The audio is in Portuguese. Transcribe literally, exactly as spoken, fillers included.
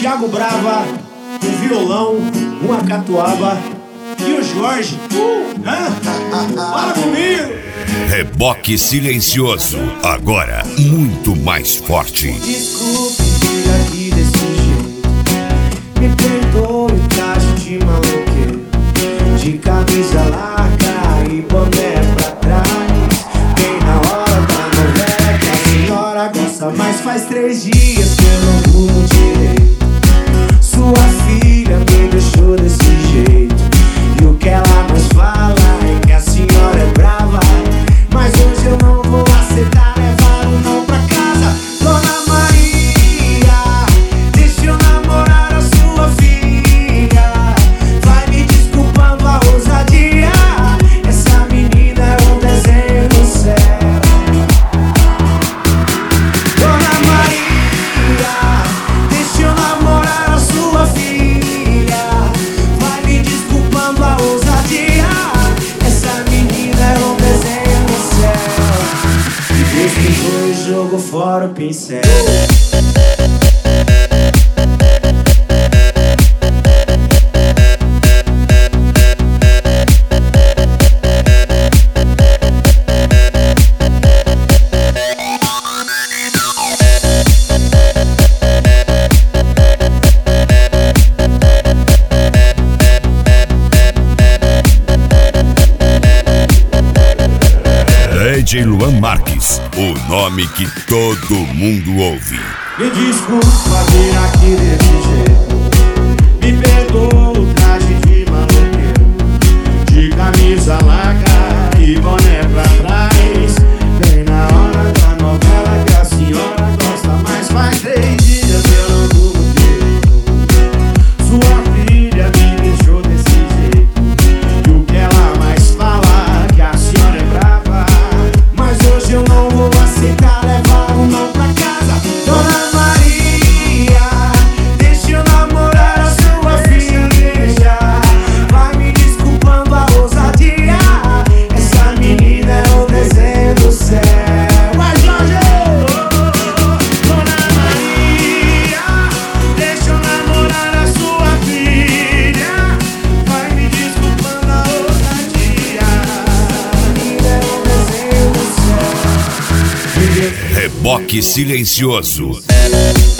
Thiago Brava, um violão, uma catuaba e o Jorge. Uh, hã? Fala comigo! Reboque Silencioso, agora muito mais forte. Desculpe vir aqui desse jeito, me perdoe o traje de maloqueiro, de camisa larga e boné pra trás, bem na hora da novela que a senhora gosta. Mas faz três dias que eu não durmo direito, sua filha me deixou desse jeito, e o que ela mais fala é que a senhora é brava. Mas hoje eu não vou aceitar levar um não pra casa. Dona Maria, deixa eu namorar a sua filha. Vai me desculpando a ousadia, essa menina é um desenho no céu. Dona Maria, deixa eu namorar a sua filha. Vai me desculpando a ousadia, essa menina é um desenho no céu. E Deus pegou e jogou fora o pincel. D J Luan Marques, o nome que todo mundo ouve. Me desculpa vir aqui desse jeito, me perdoa o traje de maloqueiro, de camisa larga e boné pra trás, bem na hora da novela que a senhora gosta. Mas faz três dias eu não durmo direito, sua filha me deixou desse jeito, e o que ela mais fala é que a senhora é brava. Mas hoje eu não vou aceitar levar um não pra casa. Dona Maria, deixa eu namorar a sua filha. Vai me desculpando a ousadia, essa menina é um desenho do céu. Vai, Jorge! Dona Maria, deixa eu namorar a sua filha. Vai me desculpando a ousadia, essa menina é um desenho do céu. Reboque Silencioso.